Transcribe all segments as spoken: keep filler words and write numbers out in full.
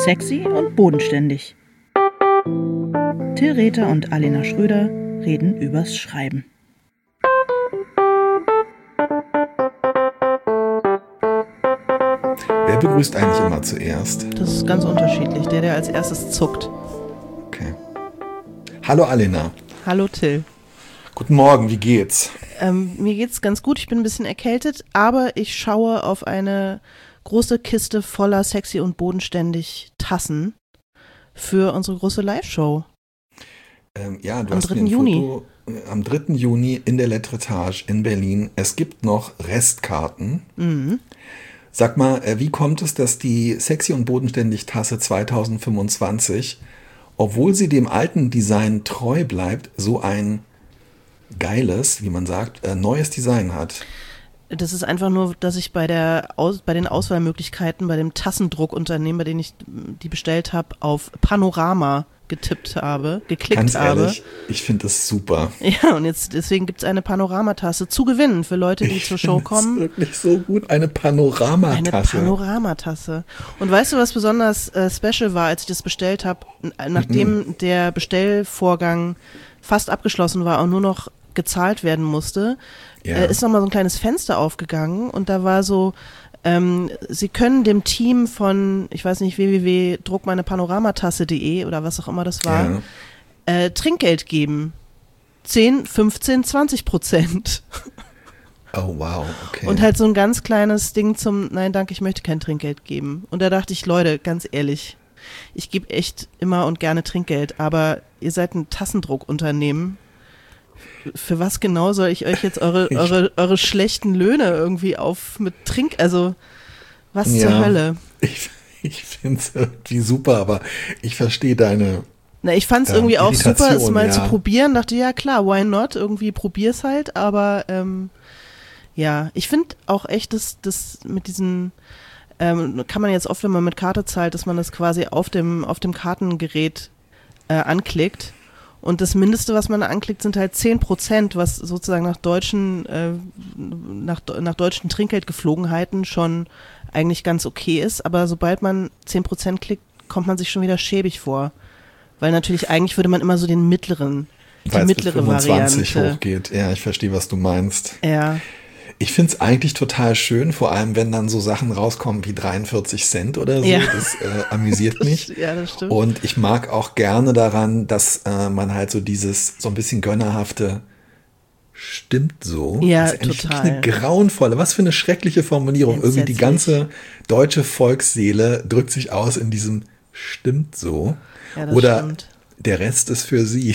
Sexy und bodenständig. Till Rether und Alena Schröder reden übers Schreiben. Wer begrüßt eigentlich immer zuerst? Das ist ganz unterschiedlich. Der, der als erstes zuckt. Okay. Hallo Alena. Hallo Till. Guten Morgen, wie geht's? Ähm, mir geht's ganz gut. Ich bin ein bisschen erkältet, aber ich schaue auf eine große Kiste voller sexy und bodenständig Tassen für unsere große Live-Show. Ähm, ja, du Am hast dritten mir ein Juni. Foto äh, am dritten Juni in der Letretage in Berlin. Es gibt noch Restkarten. Mhm. Sag mal, äh, wie kommt es, dass die Sexy und bodenständig Tasse zwanzig fünfundzwanzig, obwohl sie dem alten Design treu bleibt, so ein geiles, wie man sagt, äh, neues Design hat? Das ist einfach nur, dass ich bei der Aus, bei den Auswahlmöglichkeiten, bei dem Tassendruckunternehmen, bei dem ich die bestellt habe, auf Panorama getippt habe, geklickt Ganz habe. ehrlich, ich finde das super. Ja, und jetzt deswegen gibt es eine Panoramatasse zu gewinnen für Leute, die Ich zur Show finde kommen. es wirklich so gut, eine Panoramatasse. Eine Panoramatasse. Und weißt du, was besonders äh, special war, als ich das bestellt habe? Nachdem Mhm. der Bestellvorgang fast abgeschlossen war und nur noch gezahlt werden musste, Ja. äh, ist nochmal so ein kleines Fenster aufgegangen und da war so, ähm, Sie können dem Team von, ich weiß nicht, w w w punkt druck meine panoramatasse punkt de oder was auch immer das war, Ja. äh, Trinkgeld geben. zehn, fünfzehn, zwanzig Prozent. Oh wow, okay. Und halt so ein ganz kleines Ding zum, nein, danke, ich möchte kein Trinkgeld geben. Und da dachte ich, Leute, ganz ehrlich, ich gebe echt immer und gerne Trinkgeld, aber ihr seid ein Tassendruckunternehmen. Für was genau soll ich euch jetzt eure, eure, eure schlechten Löhne irgendwie auf mit Trink, also was Ja. zur Hölle? Ich, ich finde es irgendwie super, aber ich verstehe deine. Na, ich fand es Ja, irgendwie auch super, es Irritation, mal ja. zu probieren. Dachte, ja klar, why not? Irgendwie probier's halt, aber ähm, ja, ich finde auch echt, dass das mit diesen, ähm, kann man jetzt oft, wenn man mit Karte zahlt, dass man das quasi auf dem, auf dem Kartengerät äh, anklickt. Und das Mindeste, was man da anklickt, sind halt zehn Prozent, was sozusagen nach deutschen, äh, nach, nach deutschen Trinkgeldgeflogenheiten schon eigentlich ganz okay ist. Aber sobald man zehn Prozent klickt, kommt man sich schon wieder schäbig vor. Weil natürlich eigentlich würde man immer so den mittleren, die Weil es bis mittlere fünfundzwanzig Variante. hochgeht. Ja, ich verstehe, was du meinst. Ja, Ich finde es eigentlich total schön, vor allem wenn dann so Sachen rauskommen wie dreiundvierzig Cent oder so. Ja. Das äh, amüsiert mich. ja, das stimmt. Und ich mag auch gerne daran, dass äh, man halt so dieses so ein bisschen gönnerhafte stimmt so. Ja, das ist eigentlich total. eine grauenvolle, was für eine schreckliche Formulierung. Irgendwie die Entsetzlich. ganze deutsche Volksseele drückt sich aus in diesem stimmt so. Ja, das Oder stimmt. der Rest ist für sie.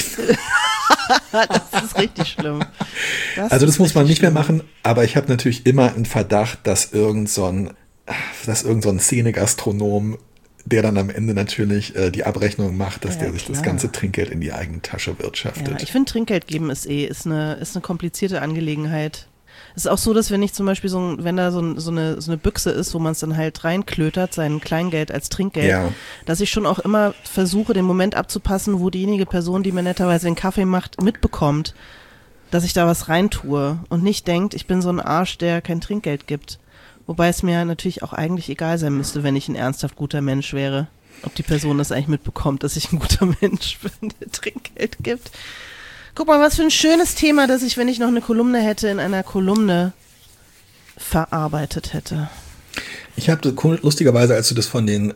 Das ist richtig schlimm. Also das ist muss man richtig nicht mehr schlimm. machen, aber ich habe natürlich immer einen Verdacht, dass irgend so ein, dass irgend so ein Szenegastronom, der dann am Ende natürlich äh, die Abrechnung macht, dass Ja, der sich das klar. ganze Trinkgeld in die eigene Tasche Ja, wirtschaftet. ich finde, Trinkgeld geben ist eh, ist eine, ist eine komplizierte Angelegenheit. Es ist auch so, dass wenn ich zum Beispiel so, ein- wenn da so, ein, so, eine, so eine Büchse ist, wo man es dann halt reinklötert, sein Kleingeld als Trinkgeld, Ja. dass ich schon auch immer versuche, den Moment abzupassen, wo diejenige Person, die mir netterweise den Kaffee macht, mitbekommt, dass ich da was reintue und nicht denkt, ich bin so ein Arsch, der kein Trinkgeld gibt. Wobei es mir natürlich auch eigentlich egal sein müsste, wenn ich ein ernsthaft guter Mensch wäre. Ob die Person das eigentlich mitbekommt, dass ich ein guter Mensch bin, der Trinkgeld gibt. Guck mal, was für ein schönes Thema, das ich, wenn ich noch eine Kolumne hätte, in einer Kolumne verarbeitet hätte. Ich habe lustigerweise, als du das von den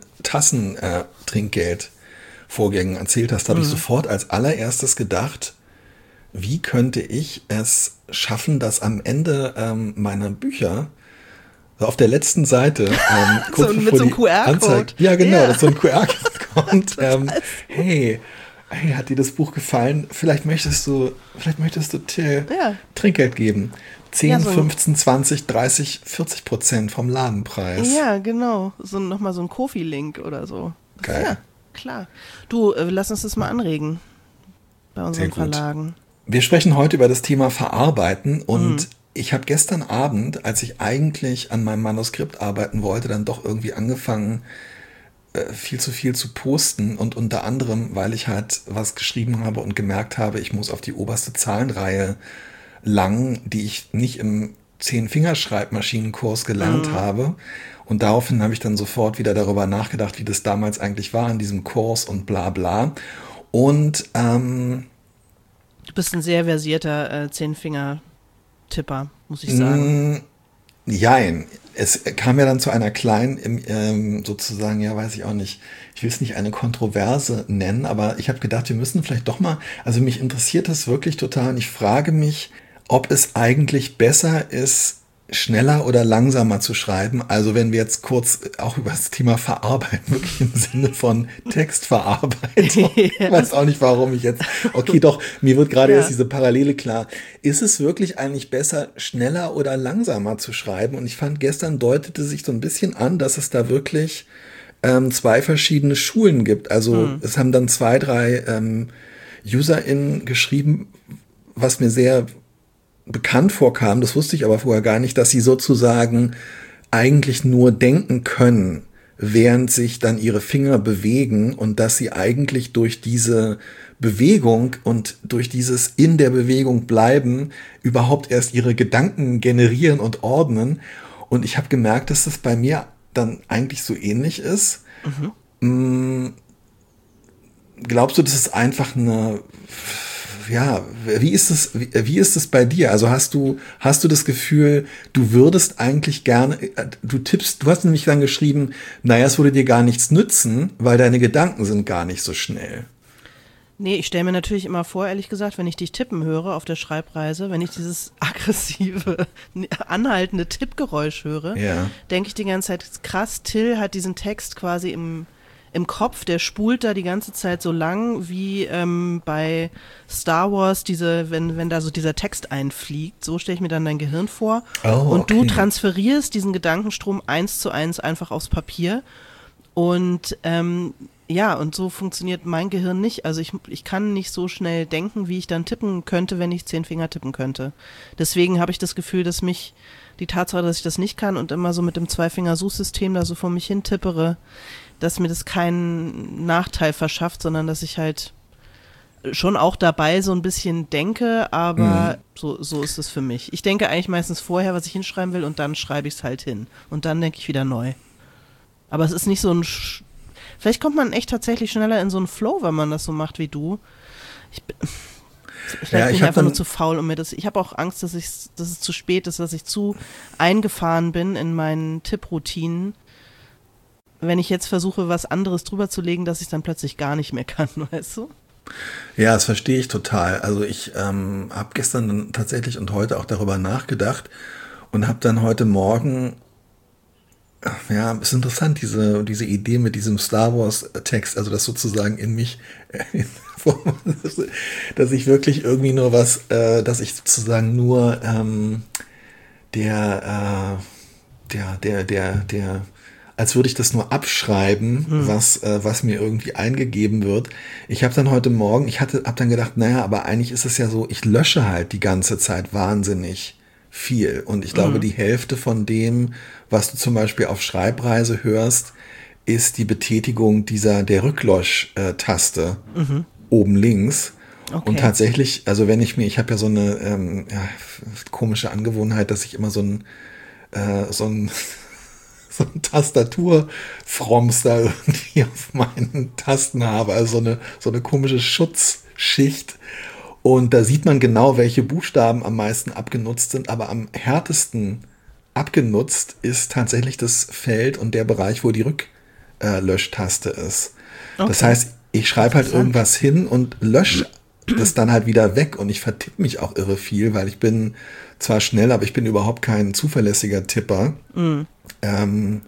Tassen-Trinkgeld-Vorgängen erzählt hast, habe ich sofort als allererstes gedacht, wie könnte ich es schaffen, dass am Ende ähm, meiner Bücher so auf der letzten Seite ähm, kurz So, mit bevor so einem die Q R-Code. Anzeige- ja genau, Ja. dass so ein Q R-Code kommt. ähm, hey, hey, hat dir das Buch gefallen? Vielleicht möchtest du, vielleicht möchtest du Till Ja. Trinkgeld geben. zehn, Ja, so ein- fünfzehn, zwanzig, dreißig, vierzig Prozent vom Ladenpreis. Ja, genau. So nochmal so ein Kofi-Link oder so. Geil. Ja, klar. Du, äh, lass uns das mal anregen bei unseren Sehr gut. Verlagen. Wir sprechen heute über das Thema Verarbeiten und Mhm. ich habe gestern Abend, als ich eigentlich an meinem Manuskript arbeiten wollte, dann doch irgendwie angefangen, äh, viel zu viel zu posten und unter anderem, weil ich halt was geschrieben habe und gemerkt habe, ich muss auf die oberste Zahlenreihe langen, die ich nicht im Zehn-Fingerschreibmaschinenkurs gelernt mhm. habe. Und daraufhin habe ich dann sofort wieder darüber nachgedacht, wie das damals eigentlich war in diesem Kurs und bla bla. Und ähm, du bist ein sehr versierter äh, Zehn-Finger-Tipper, muss ich sagen. Jein. Es kam ja dann zu einer kleinen, ähm, sozusagen, ja, weiß ich auch nicht, ich will es nicht eine Kontroverse nennen, aber ich habe gedacht, wir müssen vielleicht doch mal, also mich interessiert das wirklich total und ich frage mich, ob es eigentlich besser ist, schneller oder langsamer zu schreiben. Also wenn wir jetzt kurz auch über das Thema Verarbeiten, wirklich im Sinne von Textverarbeitung. Ja. Ich weiß auch nicht, warum ich jetzt, okay, doch, mir wird gerade ja. erst diese Parallele klar. Ist es wirklich eigentlich besser, schneller oder langsamer zu schreiben? Und ich fand, gestern deutete sich so ein bisschen an, dass es da wirklich ähm, zwei verschiedene Schulen gibt. Also mhm. es haben dann zwei, drei ähm, UserInnen geschrieben, was mir sehr bekannt vorkam, das wusste ich aber vorher gar nicht, dass sie sozusagen eigentlich nur denken können, während sich dann ihre Finger bewegen und dass sie eigentlich durch diese Bewegung und durch dieses in der Bewegung bleiben überhaupt erst ihre Gedanken generieren und ordnen. Und ich habe gemerkt, dass das bei mir dann eigentlich so ähnlich ist. Mhm. Glaubst du, das ist einfach eine... Ja, wie ist es, wie, wie ist es bei dir? Also hast du, hast du das Gefühl, du würdest eigentlich gerne, du tippst, du hast nämlich dann geschrieben, naja, es würde dir gar nichts nützen, weil deine Gedanken sind gar nicht so schnell. Nee, ich stelle mir natürlich immer vor, ehrlich gesagt, wenn ich dich tippen höre auf der Schreibreise, wenn ich dieses aggressive, anhaltende Tippgeräusch höre, ja. denke ich die ganze Zeit, krass, Till hat diesen Text quasi im im Kopf, der spult da die ganze Zeit so lang, wie ähm, bei Star Wars, diese, wenn, wenn da so dieser Text einfliegt, so stelle ich mir dann dein Gehirn vor. Oh, und okay. du transferierst diesen Gedankenstrom eins zu eins einfach aufs Papier. Und ähm, ja, und so funktioniert mein Gehirn nicht. Also ich, ich kann nicht so schnell denken, wie ich dann tippen könnte, wenn ich zehn Finger tippen könnte. Deswegen habe ich das Gefühl, dass mich die Tatsache, dass ich das nicht kann und immer so mit dem Zwei-Finger-Suchsystem da so vor mich hin tippere, dass mir das keinen Nachteil verschafft, sondern dass ich halt schon auch dabei so ein bisschen denke, aber mhm. so, so ist es für mich. Ich denke eigentlich meistens vorher, was ich hinschreiben will und dann schreibe ich es halt hin. Und dann denke ich wieder neu. Aber es ist nicht so ein... Sch- Vielleicht kommt man echt tatsächlich schneller in so einen Flow, wenn man das so macht wie du. Ich bin... Vielleicht ja, bin ich einfach nur zu faul, um mir das... Ich habe auch Angst, dass, ich, dass es zu spät ist, dass ich zu eingefahren bin in meinen Tipproutinen. Wenn ich jetzt versuche, was anderes drüber zu legen, dass ich dann plötzlich gar nicht mehr kann, weißt du? Ja, das verstehe ich total. Also ich ähm, habe gestern dann tatsächlich und heute auch darüber nachgedacht und habe dann heute Morgen, ja, ist interessant, diese, diese Idee mit diesem Star Wars Text, also das sozusagen in mich, äh, dass ich wirklich irgendwie nur was, äh, dass ich sozusagen nur ähm, der, äh, der, der, der, der, als würde ich das nur abschreiben, hm. was äh, was mir irgendwie eingegeben wird. Ich habe dann heute Morgen, ich hatte, habe dann gedacht, naja, aber eigentlich ist es ja so, ich lösche halt die ganze Zeit wahnsinnig viel. Und ich glaube, mhm. die Hälfte von dem, was du zum Beispiel auf Schreibreise hörst, ist die Betätigung dieser der Rücklösch-Taste mhm. oben links. Okay. Und tatsächlich, also wenn ich mir, ich habe ja so eine ähm, ja, komische Angewohnheit, dass ich immer so ein äh, so ein so ein Tastaturfroms da irgendwie auf meinen Tasten habe, also so eine, so eine komische Schutzschicht. Und da sieht man genau, welche Buchstaben am meisten abgenutzt sind, aber am härtesten abgenutzt ist tatsächlich das Feld und der Bereich, wo die Rücklöschtaste ist. Okay. Das heißt, ich schreibe halt irgendwas hin und lösche das dann halt wieder weg und ich vertippe mich auch irre viel, weil ich bin zwar schnell, aber ich bin überhaupt kein zuverlässiger Tipper. Mm. Ähm,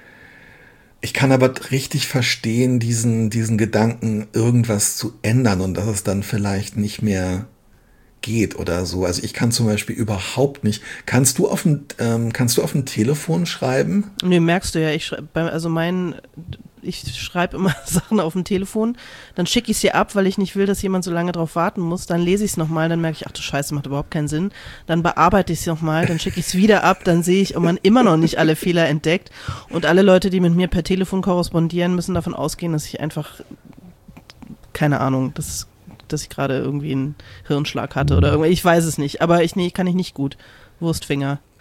ich kann aber richtig verstehen, diesen, diesen Gedanken, irgendwas zu ändern und dass es dann vielleicht nicht mehr geht oder so. Also ich kann zum Beispiel überhaupt nicht. Kannst du auf ein, ähm, kannst du auf ein Telefon schreiben? Nee, merkst du ja. Ich schreibe, also mein, ich schreibe immer Sachen auf dem Telefon, dann schicke ich sie ab, weil ich nicht will, dass jemand so lange drauf warten muss. Dann lese ich es nochmal, dann merke ich, ach du Scheiße, macht überhaupt keinen Sinn. Dann bearbeite ich es nochmal, dann schicke ich es wieder ab, dann sehe ich, ob man immer noch nicht alle Fehler entdeckt. Und alle Leute, die mit mir per Telefon korrespondieren, müssen davon ausgehen, dass ich einfach, keine Ahnung, das dass ich gerade irgendwie einen Hirnschlag hatte oder irgendwas. Ich weiß es nicht, aber ich nee, kann ich nicht gut. Wurstfinger.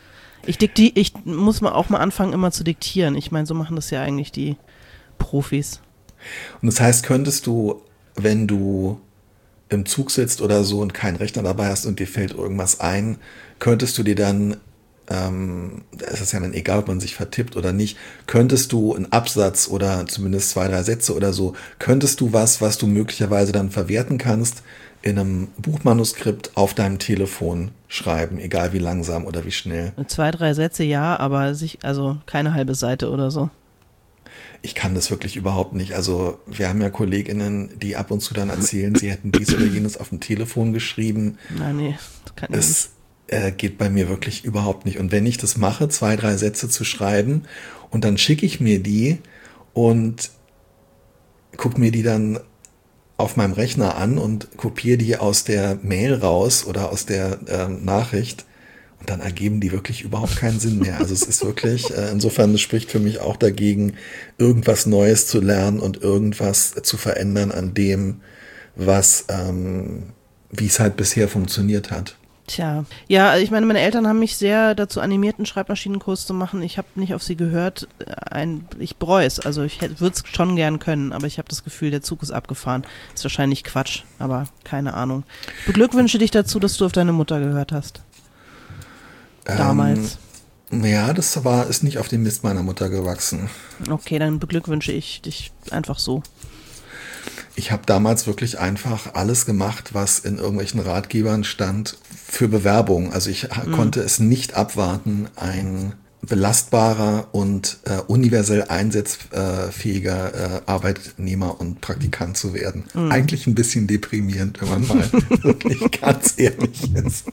Ich, dikti- ich muss mal auch mal anfangen, immer zu diktieren. Ich meine, so machen das ja eigentlich die Profis. Und das heißt, könntest du, wenn du im Zug sitzt oder so und keinen Rechner dabei hast und dir fällt irgendwas ein, könntest du dir dann, ähm, es ist ja dann egal, ob man sich vertippt oder nicht, könntest du einen Absatz oder zumindest zwei, drei Sätze oder so, könntest du was, was du möglicherweise dann verwerten kannst, in einem Buchmanuskript auf deinem Telefon schreiben, egal wie langsam oder wie schnell. Zwei, drei Sätze ja, aber sich, also keine halbe Seite oder so. Ich kann das wirklich überhaupt nicht. Also wir haben ja KollegInnen, die ab und zu dann erzählen, sie hätten dies oder jenes auf dem Telefon geschrieben. Nein, nee, das kann ich nicht. Es äh, geht bei mir wirklich überhaupt nicht. Und wenn ich das mache, zwei, drei Sätze zu schreiben und dann schicke ich mir die und gucke mir die dann auf meinem Rechner an und kopiere die aus der Mail raus oder aus der äh, Nachricht und dann ergeben die wirklich überhaupt keinen Sinn mehr. Also es ist wirklich, äh, insofern, das spricht für mich auch dagegen, irgendwas Neues zu lernen und irgendwas zu verändern an dem, was, ähm, wie es halt bisher funktioniert hat. Tja, ja, ich meine, meine Eltern haben mich sehr dazu animiert, einen Schreibmaschinenkurs zu machen. Ich habe nicht auf sie gehört. Ein, ich bereue es, also ich würde es schon gern können, aber ich habe das Gefühl, der Zug ist abgefahren. Ist wahrscheinlich Quatsch, aber keine Ahnung. Ich beglückwünsche dich dazu, dass du auf deine Mutter gehört hast. Damals. Ähm, ja, das war, ist nicht auf den Mist meiner Mutter gewachsen. Okay, dann beglückwünsche ich dich einfach so. Ich habe damals wirklich einfach alles gemacht, was in irgendwelchen Ratgebern stand für Bewerbung. Also ich mhm. konnte es nicht abwarten, ein belastbarer und äh, universell einsatzfähiger äh, Arbeitnehmer und Praktikant zu werden. Mhm. Eigentlich ein bisschen deprimierend, wenn man mal wirklich ganz ehrlich ist.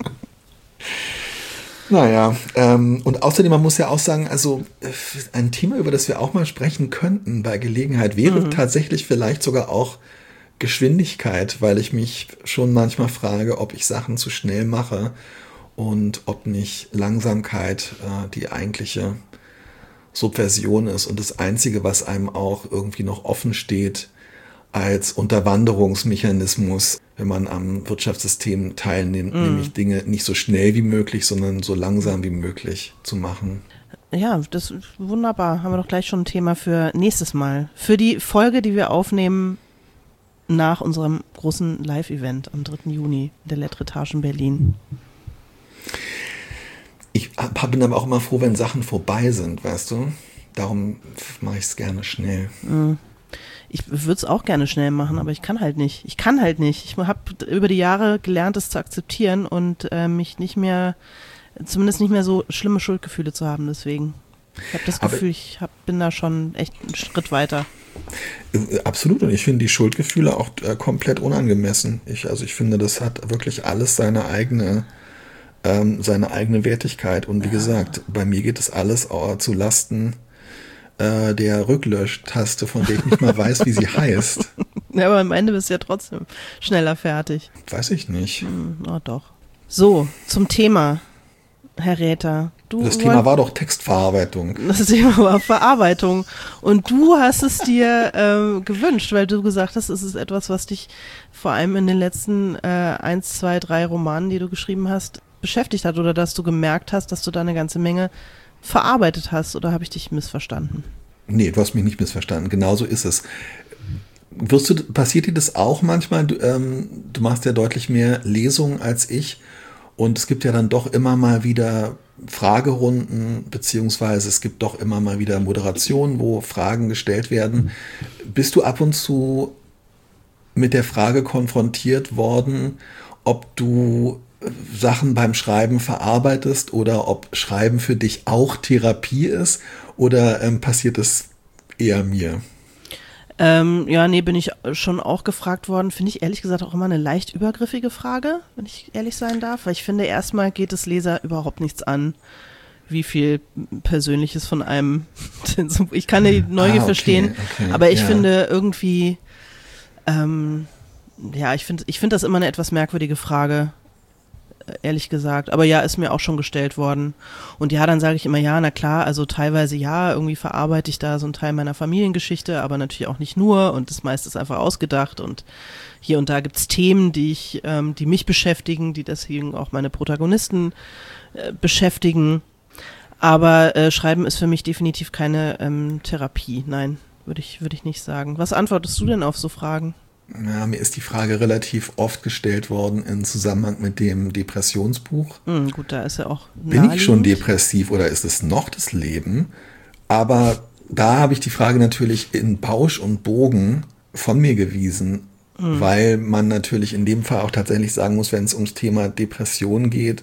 Naja, ähm, und außerdem, man muss ja auch sagen, also ein Thema, über das wir auch mal sprechen könnten bei Gelegenheit, wäre mhm. tatsächlich vielleicht sogar auch Geschwindigkeit, weil ich mich schon manchmal frage, ob ich Sachen zu schnell mache und ob nicht Langsamkeit äh, die eigentliche Subversion ist und das Einzige, was einem auch irgendwie noch offen steht, als Unterwanderungsmechanismus, wenn man am Wirtschaftssystem teilnimmt, mm. nämlich Dinge nicht so schnell wie möglich, sondern so langsam wie möglich zu machen. Ja, das ist wunderbar. Haben wir doch gleich schon ein Thema für nächstes Mal. Für die Folge, die wir aufnehmen nach unserem großen Live-Event am dritten Juni in der Lettre-Etage in Berlin. Ich bin aber auch immer froh, wenn Sachen vorbei sind, weißt du? Darum mache ich es gerne schnell. Mm. Ich würde es auch gerne schnell machen, aber ich kann halt nicht. Ich kann halt nicht. Ich habe über die Jahre gelernt, es zu akzeptieren und äh, mich nicht mehr, zumindest nicht mehr so schlimme Schuldgefühle zu haben. Deswegen, ich habe das Gefühl, aber ich hab, bin da schon echt einen Schritt weiter. Absolut. Und ich finde die Schuldgefühle auch äh, komplett unangemessen. Ich, also ich finde, das hat wirklich alles seine eigene, ähm, seine eigene Wertigkeit. Und wie ja. gesagt, bei mir geht es alles äh, zu Lasten der Rücklösch-Taste, von der ich nicht mal weiß, wie sie heißt. Ja, aber am Ende bist du ja trotzdem schneller fertig. Weiß ich nicht. Hm, oh doch. So, zum Thema, Herr Räther. Du das Thema war doch Textverarbeitung. Das Thema war Verarbeitung. Und du hast es dir ähm, gewünscht, weil du gesagt hast, es ist etwas, was dich vor allem in den letzten äh, eins, zwei, drei Romanen, die du geschrieben hast, beschäftigt hat oder dass du gemerkt hast, dass du da eine ganze Menge verarbeitet hast, oder habe ich dich missverstanden? Nee, du hast mich nicht missverstanden. Genauso ist es. Wirst du, passiert dir das auch manchmal? Du, ähm, du machst ja deutlich mehr Lesungen als ich und es gibt ja dann doch immer mal wieder Fragerunden, beziehungsweise es gibt doch immer mal wieder Moderationen, wo Fragen gestellt werden. Bist du ab und zu mit der Frage konfrontiert worden, ob du Sachen beim Schreiben verarbeitest oder ob Schreiben für dich auch Therapie ist oder ähm, passiert es eher mir? Ähm, ja, nee, bin ich schon auch gefragt worden. Finde ich ehrlich gesagt auch immer eine leicht übergriffige Frage, wenn ich ehrlich sein darf, weil ich finde, erstmal geht es Leser überhaupt nichts an, wie viel Persönliches von einem, ich kann die Neugier ah, okay, verstehen, okay, aber ich ja. finde irgendwie, ähm, ja, ich finde ich finde das immer eine etwas merkwürdige Frage, ehrlich gesagt. Aber ja, ist mir auch schon gestellt worden. Und ja, dann sage ich immer, ja, na klar, also teilweise ja, irgendwie verarbeite ich da so einen Teil meiner Familiengeschichte, aber natürlich auch nicht nur und das meiste ist einfach ausgedacht und hier und da gibt's Themen, die ich, ähm, die mich beschäftigen, die deswegen auch meine Protagonisten äh, beschäftigen. Aber äh, Schreiben ist für mich definitiv keine ähm, Therapie. Nein, würde ich, würde ich nicht sagen. Was antwortest du denn auf so Fragen? Ja, mir ist die Frage relativ oft gestellt worden im Zusammenhang mit dem Depressionsbuch. Hm, gut, da ist ja auch Bin ich schon depressiv oder ist es noch das Leben? Aber da habe ich die Frage natürlich in Bausch und Bogen von mir gewiesen, hm. weil man natürlich in dem Fall auch tatsächlich sagen muss, wenn es ums Thema Depression geht,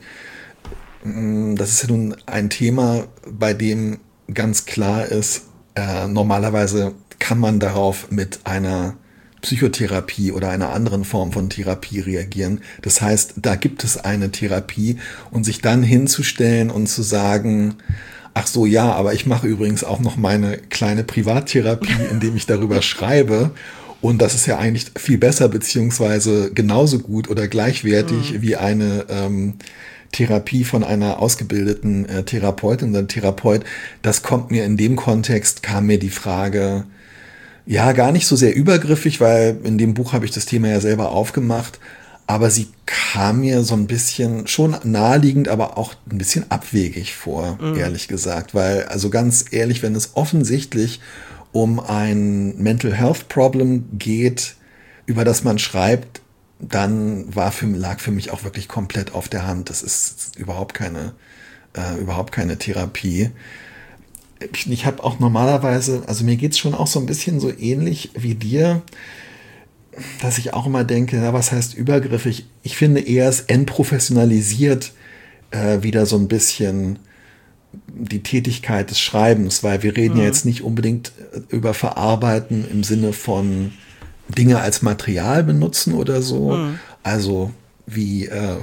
das ist ja nun ein Thema, bei dem ganz klar ist, äh, normalerweise kann man darauf mit einer Psychotherapie oder einer anderen Form von Therapie reagieren. Das heißt, da gibt es eine Therapie und sich dann hinzustellen und zu sagen, ach so, ja, aber ich mache übrigens auch noch meine kleine Privattherapie, indem ich darüber schreibe. Und das ist ja eigentlich viel besser beziehungsweise genauso gut oder gleichwertig mhm. wie eine ähm, Therapie von einer ausgebildeten äh, Therapeutin oder Therapeut. Das kommt mir in dem Kontext, kam mir die Frage, ja, gar nicht so sehr übergriffig, weil in dem Buch habe ich das Thema ja selber aufgemacht, aber sie kam mir so ein bisschen schon naheliegend, aber auch ein bisschen abwegig vor, mhm. ehrlich gesagt, weil, also ganz ehrlich, wenn es offensichtlich um ein Mental Health Problem geht, über das man schreibt, dann war für, lag für mich auch wirklich komplett auf der Hand. Das ist überhaupt keine, äh, überhaupt keine Therapie. Ich, ich habe auch normalerweise, also mir geht's schon auch so ein bisschen so ähnlich wie dir, dass ich auch immer denke, na, was heißt übergriffig? Ich finde eher, es entprofessionalisiert äh, wieder so ein bisschen die Tätigkeit des Schreibens, weil wir reden mhm. ja jetzt nicht unbedingt über Verarbeiten im Sinne von Dinge als Material benutzen oder so. Mhm. Also wie äh,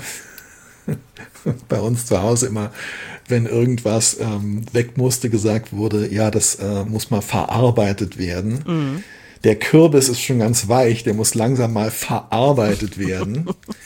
bei uns zu Hause immer, wenn irgendwas ähm, weg musste, gesagt wurde, ja, das äh, muss mal verarbeitet werden. Mhm. Der Kürbis ist schon ganz weich, der muss langsam mal verarbeitet werden.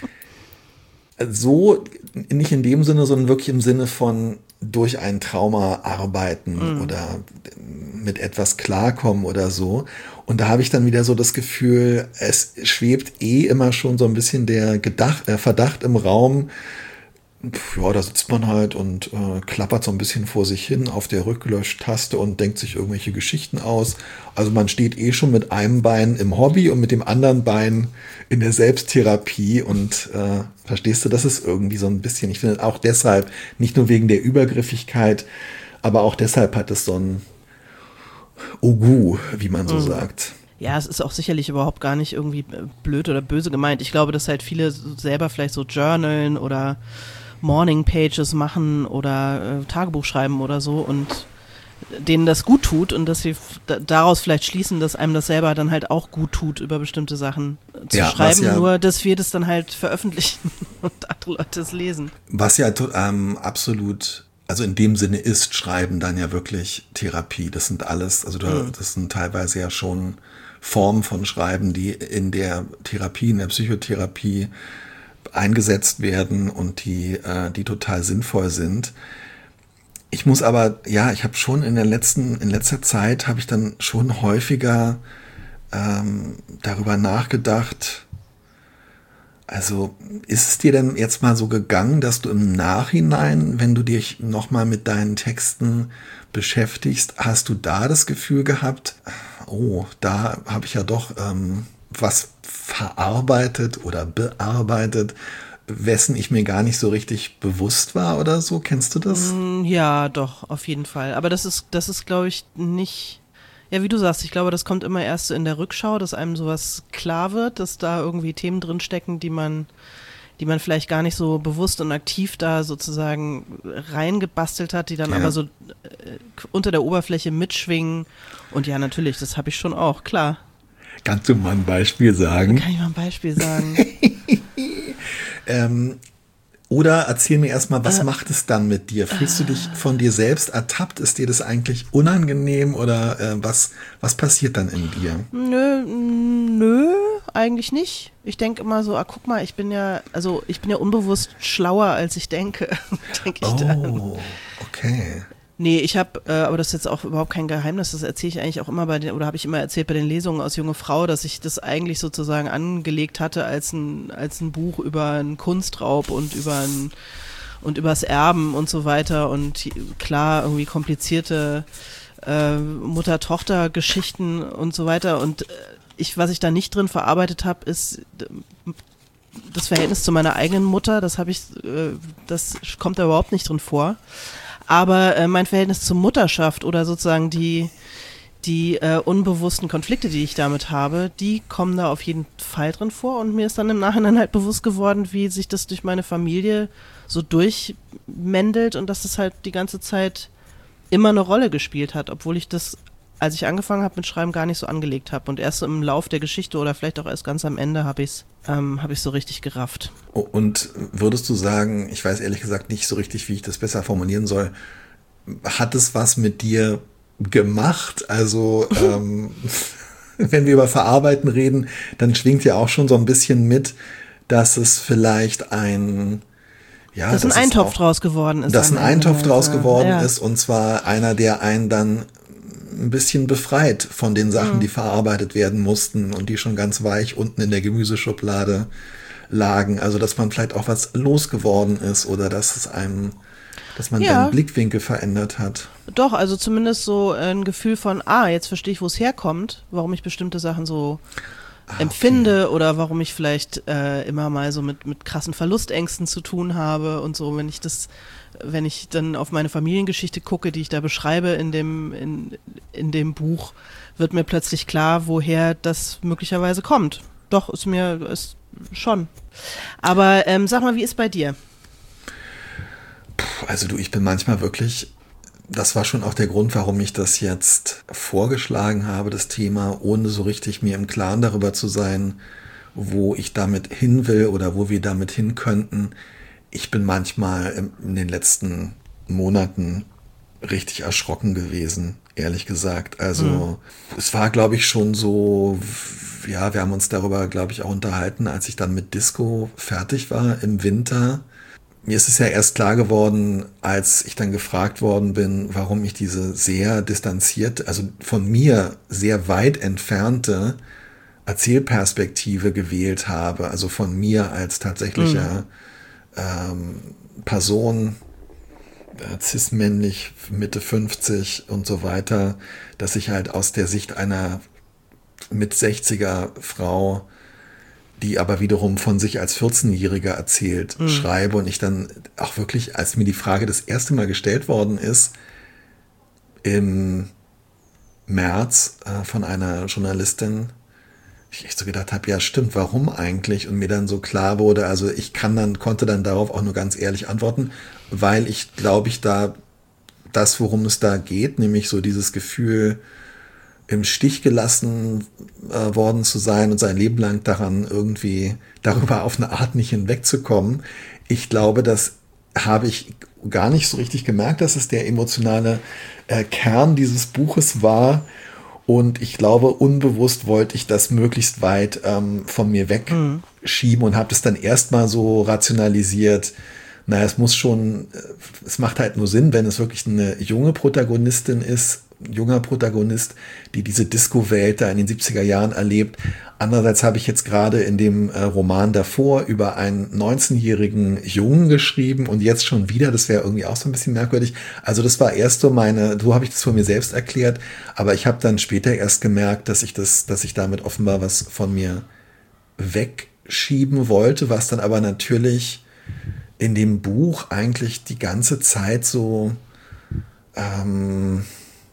So, nicht in dem Sinne, sondern wirklich im Sinne von durch ein Trauma arbeiten mhm. oder mit etwas klarkommen oder so. Und da habe ich dann wieder so das Gefühl, es schwebt eh immer schon so ein bisschen der Gedacht, der Verdacht im Raum, ja, da sitzt man halt und äh, klappert so ein bisschen vor sich hin auf der Rücklöschtaste und denkt sich irgendwelche Geschichten aus. Also man steht eh schon mit einem Bein im Hobby und mit dem anderen Bein in der Selbsttherapie und äh, verstehst du, das ist irgendwie so ein bisschen, ich finde auch deshalb, nicht nur wegen der Übergriffigkeit, aber auch deshalb hat es so ein Ogu, wie man so mhm. sagt. Ja, es ist auch sicherlich überhaupt gar nicht irgendwie blöd oder böse gemeint. Ich glaube, dass halt viele selber vielleicht so journalen oder Morning Pages machen oder äh, Tagebuch schreiben oder so und denen das gut tut und dass sie f- daraus vielleicht schließen, dass einem das selber dann halt auch gut tut, über bestimmte Sachen zu ja, schreiben, ja, nur dass wir das dann halt veröffentlichen und andere Leute es lesen. Was ja ähm, absolut, also in dem Sinne ist Schreiben dann ja wirklich Therapie. Das sind alles, also da, mhm. das sind teilweise ja schon Formen von Schreiben, die in der Therapie, in der Psychotherapie eingesetzt werden und die, äh, die total sinnvoll sind. Ich muss aber, ja, ich habe schon in der letzten, in letzter Zeit habe ich dann schon häufiger ähm, darüber nachgedacht, also ist es dir denn jetzt mal so gegangen, dass du im Nachhinein, wenn du dich nochmal mit deinen Texten beschäftigst, hast du da das Gefühl gehabt, oh, da habe ich ja doch ähm, was verarbeitet oder bearbeitet, wessen ich mir gar nicht so richtig bewusst war oder so? Kennst du das? Ja, doch, auf jeden Fall. Aber das ist, das ist, glaube ich, nicht, ja, wie du sagst, ich glaube, das kommt immer erst so in der Rückschau, dass einem sowas klar wird, dass da irgendwie Themen drin stecken, die man, die man vielleicht gar nicht so bewusst und aktiv da sozusagen reingebastelt hat, die dann ja. aber so äh, unter der Oberfläche mitschwingen. Und ja, natürlich, das habe ich schon auch, klar. Kannst du mal ein Beispiel sagen? Kann ich mal ein Beispiel sagen? ähm, oder erzähl mir erstmal, was äh, macht es dann mit dir? Fühlst äh, du dich von dir selbst ertappt? Ist dir das eigentlich unangenehm oder äh, was, was passiert dann in dir? Nö, nö, eigentlich nicht. Ich denke immer so, ah, guck mal, ich bin ja, also ich bin ja unbewusst schlauer, als ich denke, denke ich oh, dann. Okay. Nee, ich habe, äh, aber das ist jetzt auch überhaupt kein Geheimnis, das erzähle ich eigentlich auch immer bei den, oder habe ich immer erzählt bei den Lesungen aus Junge Frau, dass ich das eigentlich sozusagen angelegt hatte als ein, als ein Buch über einen Kunstraub und über ein, und übers Erben und so weiter und klar irgendwie komplizierte äh, Mutter-Tochter-Geschichten und so weiter und ich, was ich da nicht drin verarbeitet habe, ist das Verhältnis zu meiner eigenen Mutter, das habe ich, äh, das kommt da überhaupt nicht drin vor, aber äh, mein Verhältnis zur Mutterschaft oder sozusagen die die äh, unbewussten Konflikte, die ich damit habe, die kommen da auf jeden Fall drin vor und mir ist dann im Nachhinein halt bewusst geworden, wie sich das durch meine Familie so durchmändelt und dass es halt die ganze Zeit immer eine Rolle gespielt hat, obwohl ich das, als ich angefangen habe mit Schreiben, gar nicht so angelegt habe und erst so im Lauf der Geschichte oder vielleicht auch erst ganz am Ende habe ich es ähm, habe ich so richtig gerafft. Und würdest du sagen, ich weiß ehrlich gesagt nicht so richtig, wie ich das besser formulieren soll, hat es was mit dir gemacht? Also ähm, wenn wir über Verarbeiten reden, dann schwingt ja auch schon so ein bisschen mit, dass es vielleicht ein ja, dass ein Eintopf auch, draus geworden ist. Dass ein Eintopf draus geworden ja. ist und zwar einer, der einen dann ein bisschen befreit von den Sachen, mhm. die verarbeitet werden mussten und die schon ganz weich unten in der Gemüseschublade lagen. Also dass man vielleicht auch was losgeworden ist oder dass es einem dass man ja. seinen Blickwinkel verändert hat. Doch, also zumindest so ein Gefühl von, ah, jetzt verstehe ich, wo es herkommt, warum ich bestimmte Sachen so ah, empfinde okay. oder warum ich vielleicht äh, immer mal so mit, mit krassen Verlustängsten zu tun habe und so, wenn ich das, wenn ich dann auf meine Familiengeschichte gucke, die ich da beschreibe in dem, in, in dem Buch, wird mir plötzlich klar, woher das möglicherweise kommt. Doch, ist mir, ist schon. Aber ähm, sag mal, wie ist bei dir? Also du, ich bin manchmal wirklich, das war schon auch der Grund, warum ich das jetzt vorgeschlagen habe, das Thema, ohne so richtig mir im Klaren darüber zu sein, wo ich damit hin will oder wo wir damit hin könnten. Ich bin manchmal in den letzten Monaten richtig erschrocken gewesen, ehrlich gesagt. Also mhm. es war, glaube ich, schon so, ja, wir haben uns darüber, glaube ich, auch unterhalten, als ich dann mit Disco fertig war im Winter. Mir ist es ja erst klar geworden, als ich dann gefragt worden bin, warum ich diese sehr distanzierte, also von mir sehr weit entfernte Erzählperspektive gewählt habe. Also von mir als tatsächlicher mhm. ähm, Person, äh, cis-männlich, Mitte fünfzig und so weiter, dass ich halt aus der Sicht einer mit sechziger Frau, die aber wiederum von sich als vierzehnjähriger erzählt, mhm. schreibe und ich dann auch wirklich, als mir die Frage das erste Mal gestellt worden ist, im März äh, von einer Journalistin, ich echt so gedacht habe, ja stimmt, warum eigentlich? Und mir dann so klar wurde, also ich kann dann, konnte dann darauf auch nur ganz ehrlich antworten, weil ich glaube ich da, das worum es da geht, nämlich so dieses Gefühl, im Stich gelassen äh, worden zu sein und sein Leben lang daran irgendwie darüber auf eine Art nicht hinwegzukommen. Ich glaube, das habe ich gar nicht so richtig gemerkt, dass es der emotionale äh, Kern dieses Buches war. Und ich glaube, unbewusst wollte ich das möglichst weit ähm, von mir wegschieben mhm. und habe das dann erstmal so rationalisiert. Naja, es muss schon, es macht halt nur Sinn, wenn es wirklich eine junge Protagonistin ist, junger Protagonist, die diese Disco-Welt da in den siebziger Jahren erlebt. Andererseits habe ich jetzt gerade in dem äh, Roman davor über einen neunzehnjährigen Jungen geschrieben und jetzt schon wieder, das wäre irgendwie auch so ein bisschen merkwürdig. Also das war erst so meine, so habe ich das von mir selbst erklärt, aber ich habe dann später erst gemerkt, dass ich das, dass ich damit offenbar was von mir wegschieben wollte, was dann aber natürlich in dem Buch eigentlich die ganze Zeit so ähm,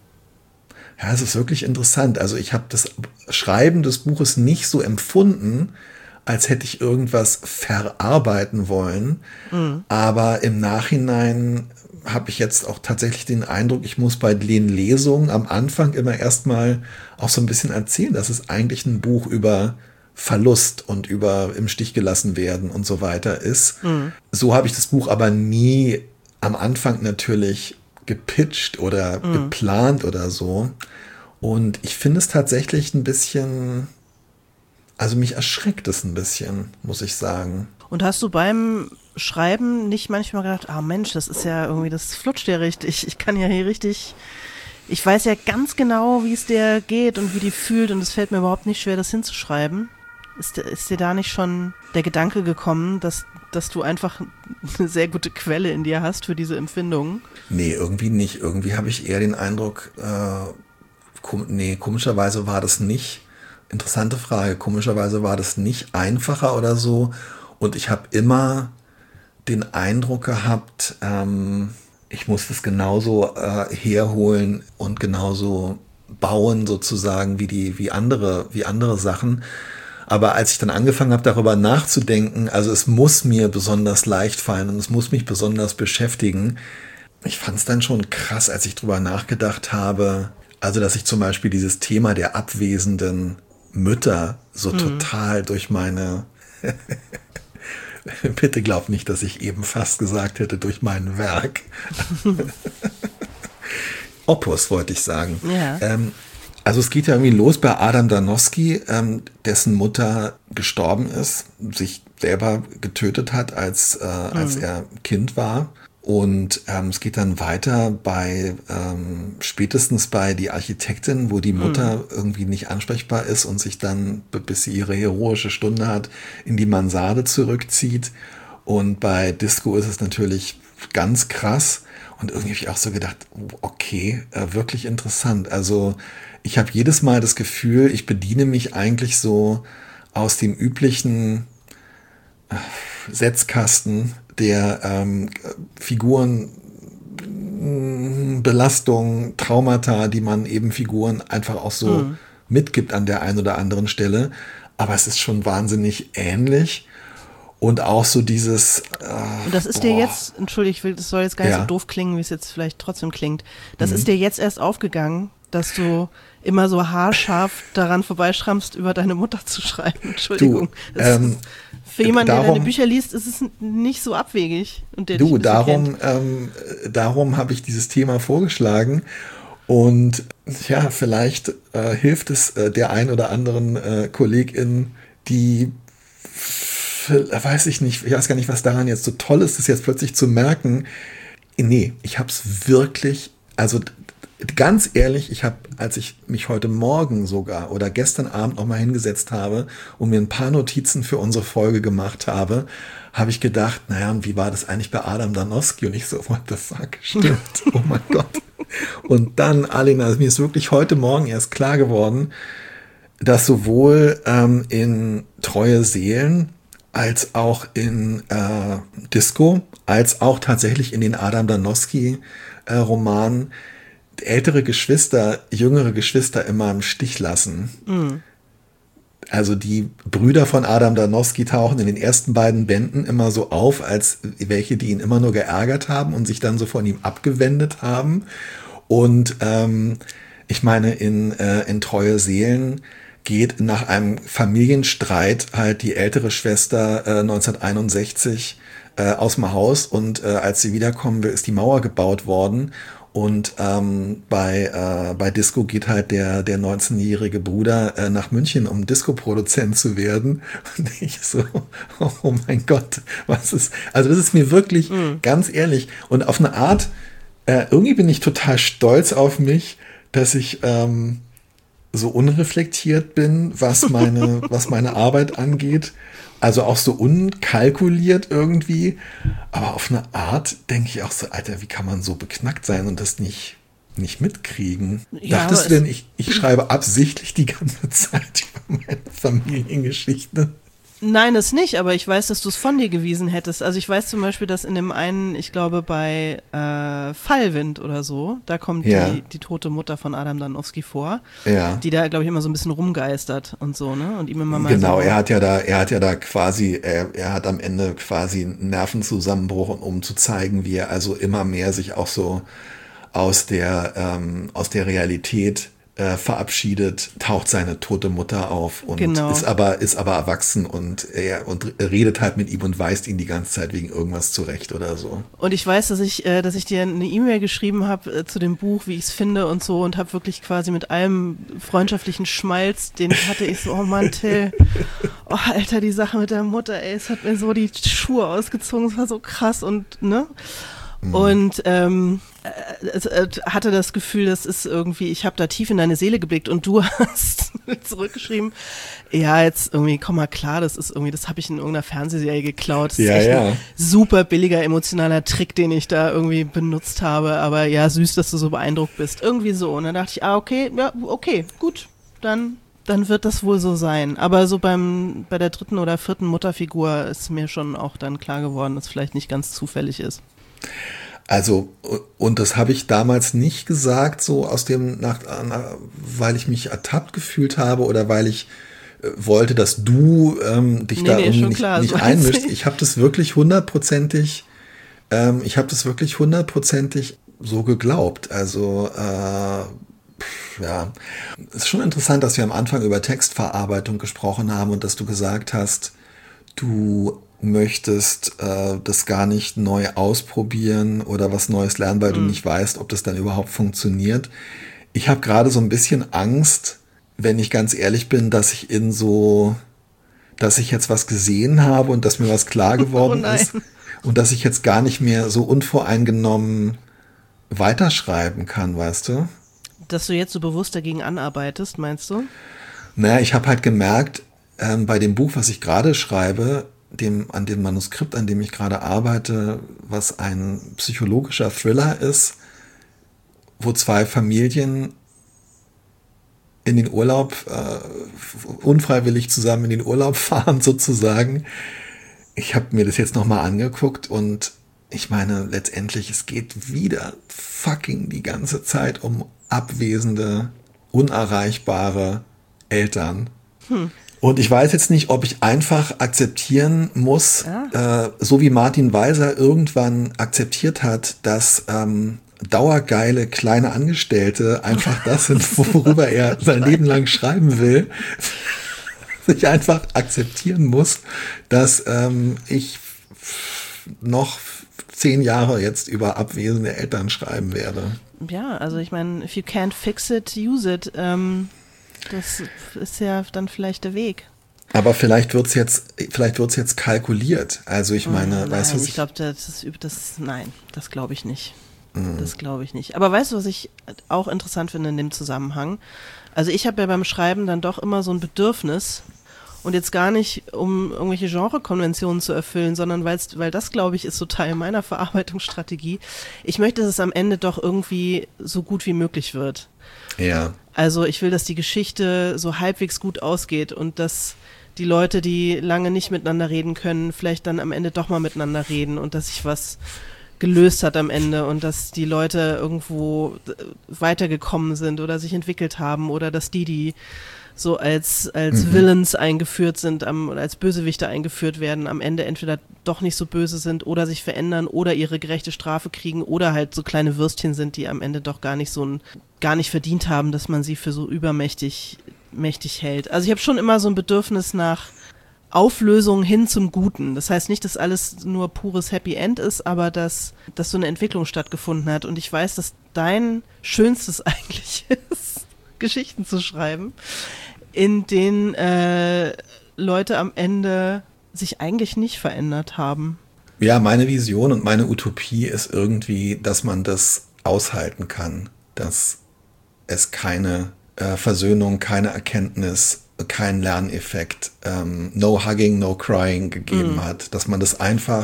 ja, es ist wirklich interessant. Also ich habe das Schreiben des Buches nicht so empfunden, als hätte ich irgendwas verarbeiten wollen. Mhm. Aber im Nachhinein habe ich jetzt auch tatsächlich den Eindruck, ich muss bei den Lesungen am Anfang immer erstmal auch so ein bisschen erzählen, dass es eigentlich ein Buch über Verlust und über im Stich gelassen werden und so weiter ist. Mhm. So habe ich das Buch aber nie am Anfang natürlich gepitcht oder mhm. geplant oder so. Und ich finde es tatsächlich ein bisschen, also mich erschreckt es ein bisschen, muss ich sagen. Und hast du beim Schreiben nicht manchmal gedacht, ah Mensch, das ist ja irgendwie, das flutscht ja richtig, ich kann ja hier richtig, ich weiß ja ganz genau, wie es der geht und wie die fühlt und es fällt mir überhaupt nicht schwer, das hinzuschreiben. Ist, ist dir da nicht schon der Gedanke gekommen, dass, dass du einfach eine sehr gute Quelle in dir hast für diese Empfindungen? Nee, irgendwie nicht. Irgendwie habe ich eher den Eindruck, äh, kom- nee, komischerweise war das nicht, interessante Frage, komischerweise war das nicht einfacher oder so. Und ich habe immer den Eindruck gehabt, ähm, ich muss das genauso äh, herholen und genauso bauen sozusagen wie die, wie andere, wie andere Sachen. Aber als ich dann angefangen habe, darüber nachzudenken, also es muss mir besonders leicht fallen und es muss mich besonders beschäftigen. Ich fand es dann schon krass, als ich drüber nachgedacht habe, also dass ich zum Beispiel dieses Thema der abwesenden Mütter so mhm. total durch meine bitte glaub nicht, dass ich eben fast gesagt hätte, durch mein Werk. Opus, wollte ich sagen. Ja. Ähm, also es geht ja irgendwie los bei Adam Danowski, ähm, dessen Mutter gestorben ist, sich selber getötet hat, als, äh, mhm. als er Kind war. Und ähm, es geht dann weiter bei ähm, spätestens bei die Architektin, wo die Mutter mhm. irgendwie nicht ansprechbar ist und sich dann, bis sie ihre heroische Stunde hat, in die Mansarde zurückzieht. Und bei Disco ist es natürlich ganz krass. Und irgendwie habe ich auch so gedacht, okay, äh, wirklich interessant. Also ich habe jedes Mal das Gefühl, ich bediene mich eigentlich so aus dem üblichen äh, Setzkasten der ähm, Figuren, Belastung, Traumata, die man eben Figuren einfach auch so mhm. mitgibt an der einen oder anderen Stelle. Aber es ist schon wahnsinnig ähnlich. Und auch so dieses... Äh, Und das ist boah. dir jetzt, entschuldige, ich will, das soll jetzt gar nicht ja. so doof klingen, wie es jetzt vielleicht trotzdem klingt. Das mhm. ist dir jetzt erst aufgegangen, dass du immer so haarscharf daran vorbeischrammst, über deine Mutter zu schreiben. Entschuldigung. Du, ähm, für jemanden, darum, der deine Bücher liest, ist es nicht so abwegig. Und der du, dich darum, ähm, darum habe ich dieses Thema vorgeschlagen. Und ja, vielleicht äh, hilft es äh, der ein oder anderen äh, KollegInnen, die, weiß ich nicht, ich weiß gar nicht, was daran jetzt so toll ist, das jetzt plötzlich zu merken. Nee, ich habe es wirklich, also ganz ehrlich, ich habe, als ich mich heute Morgen sogar oder gestern Abend noch mal hingesetzt habe und mir ein paar Notizen für unsere Folge gemacht habe, habe ich gedacht, naja, und wie war das eigentlich bei Adam Danowski? Und ich so, what the fuck, stimmt, oh mein Gott. Und dann, Alina, also mir ist wirklich heute Morgen erst klar geworden, dass sowohl ähm, in Treue Seelen als auch in äh, Disco, als auch tatsächlich in den Adam Danowski äh, Romanen ältere Geschwister, jüngere Geschwister immer im Stich lassen. Mhm. Also die Brüder von Adam Danowski tauchen in den ersten beiden Bänden immer so auf, als welche, die ihn immer nur geärgert haben und sich dann so von ihm abgewendet haben. Und ähm, ich meine, in, äh, in Treue Seelen geht nach einem Familienstreit halt die ältere Schwester äh, neunzehnhunderteinundsechzig äh, aus dem Haus und äh, als sie wiederkommen will, ist die Mauer gebaut worden. Und ähm, bei äh, bei Disco geht halt der der neunzehnjährige Bruder äh, nach München, um Disco-Produzent zu werden. Und ich so, oh mein Gott, was ist... Also das ist mir wirklich mhm. ganz ehrlich. Und auf eine Art, äh, irgendwie bin ich total stolz auf mich, dass ich ähm, so unreflektiert bin, was meine was meine Arbeit angeht. Also auch so unkalkuliert irgendwie. Aber auf eine Art denke ich auch so, Alter, wie kann man so beknackt sein und das nicht, nicht mitkriegen? Ja, dachtest du denn, ich, ich schreibe absichtlich die ganze Zeit über meine Familiengeschichte? Nein, das nicht, aber ich weiß, dass du es von dir gewiesen hättest. Also ich weiß zum Beispiel, dass in dem einen, ich glaube bei äh, Fallwind oder so, da kommt ja. die, die tote Mutter von Adam Danowski vor, ja. die da, glaube ich, immer so ein bisschen rumgeistert und so, ne? Und ihm immer mal genau, so er hat ja da, er hat ja da quasi, er, er hat am Ende quasi einen Nervenzusammenbruch, um zu zeigen, wie er also immer mehr sich auch so aus der ähm, aus der Realität Äh, verabschiedet, taucht seine tote Mutter auf und genau. ist aber ist aber erwachsen und er und redet halt mit ihm und weist ihn die ganze Zeit wegen irgendwas zurecht oder so. Und ich weiß, dass ich äh, dass ich dir eine E-Mail geschrieben habe äh, zu dem Buch, wie ich es finde und so und habe wirklich quasi mit allem freundschaftlichen Schmalz, den ich hatte, ich so, oh Mann, Till, oh Alter, die Sache mit der Mutter, ey, es hat mir so die Schuhe ausgezogen, es war so krass und ne? Mhm. Und ähm, äh, hatte das Gefühl, das ist irgendwie, ich habe da tief in deine Seele geblickt und du hast zurückgeschrieben, ja, jetzt irgendwie, komm mal klar, das ist irgendwie, das habe ich in irgendeiner Fernsehserie geklaut. Das ja, ist echt ja. ein super billiger emotionaler Trick, den ich da irgendwie benutzt habe, aber ja, süß, dass du so beeindruckt bist. Irgendwie so. Und dann dachte ich, ah, okay, ja, okay, gut, dann dann wird das wohl so sein. Aber so beim bei der dritten oder vierten Mutterfigur ist mir schon auch dann klar geworden, dass es vielleicht nicht ganz zufällig ist. Also, und das habe ich damals nicht gesagt, so aus dem, nach, nach, weil ich mich ertappt gefühlt habe oder weil ich äh, wollte, dass du ähm, dich Nee, da nee, irgendwie schon nicht, klar, nicht so einmischst. weiß ich. Ich habe das wirklich hundertprozentig, ähm, ich habe das wirklich hundertprozentig so geglaubt. Also, äh, pff, ja, es ist schon interessant, dass wir am Anfang über Textverarbeitung gesprochen haben und dass du gesagt hast, du möchtest äh, das gar nicht neu ausprobieren oder was Neues lernen, weil mm. du nicht weißt, ob das dann überhaupt funktioniert. Ich habe gerade so ein bisschen Angst, wenn ich ganz ehrlich bin, dass ich in so, dass ich jetzt was gesehen habe und dass mir was klar geworden oh ist und dass ich jetzt gar nicht mehr so unvoreingenommen weiterschreiben kann, weißt du? Dass du jetzt so bewusst dagegen anarbeitest, meinst du? Naja, ich habe halt gemerkt, ähm, bei dem Buch, was ich gerade schreibe, dem, an dem Manuskript, an dem ich gerade arbeite, was ein psychologischer Thriller ist, wo zwei Familien in den Urlaub, äh, unfreiwillig zusammen in den Urlaub fahren sozusagen. Ich habe mir das jetzt nochmal angeguckt und ich meine, letztendlich, es geht wieder fucking die ganze Zeit um abwesende, unerreichbare Eltern. Hm. Und ich weiß jetzt nicht, ob ich einfach akzeptieren muss, ja. äh, so wie Martin Weiser irgendwann akzeptiert hat, dass ähm, dauergeile kleine Angestellte einfach das sind, worüber er sein Leben lang schreiben will. Ich einfach akzeptieren muss, dass ähm, ich noch zehn Jahre jetzt über abwesende Eltern schreiben werde. Ja, also ich meine, if you can't fix it, use it. Ähm Das ist ja dann vielleicht der Weg. Aber vielleicht wird's jetzt, vielleicht wird's jetzt kalkuliert. Also ich meine, oh, weißt du, ich, ich glaube, das, das, das, nein, das glaube ich nicht. Mhm. Das glaube ich nicht. Aber weißt du, was ich auch interessant finde in dem Zusammenhang? Also ich habe ja beim Schreiben dann doch immer so ein Bedürfnis und jetzt gar nicht, um irgendwelche Genrekonventionen zu erfüllen, sondern weil's, weil das, glaube ich, ist so Teil meiner Verarbeitungsstrategie. Ich möchte, dass es am Ende doch irgendwie so gut wie möglich wird. Ja. Also ich will, dass die Geschichte so halbwegs gut ausgeht und dass die Leute, die lange nicht miteinander reden können, vielleicht dann am Ende doch mal miteinander reden und dass sich was gelöst hat am Ende und dass die Leute irgendwo weitergekommen sind oder sich entwickelt haben oder dass die, die so als als mhm. Villains eingeführt sind, am, als Bösewichte eingeführt werden, am Ende entweder doch nicht so böse sind oder sich verändern oder ihre gerechte Strafe kriegen oder halt so kleine Würstchen sind, die am Ende doch gar nicht so ein, gar nicht verdient haben, dass man sie für so übermächtig mächtig hält. Also ich habe schon immer so ein Bedürfnis nach Auflösung hin zum Guten. Das heißt nicht, dass alles nur pures Happy End ist, aber dass, dass so eine Entwicklung stattgefunden hat. Und ich weiß, dass dein Schönstes eigentlich ist, Geschichten zu schreiben, in denen äh, Leute am Ende sich eigentlich nicht verändert haben. Ja, meine Vision und meine Utopie ist irgendwie, dass man das aushalten kann, dass es keine äh, Versöhnung, keine Erkenntnis, kein Lerneffekt, ähm, no hugging, no crying gegeben mm. hat, dass man das einfach,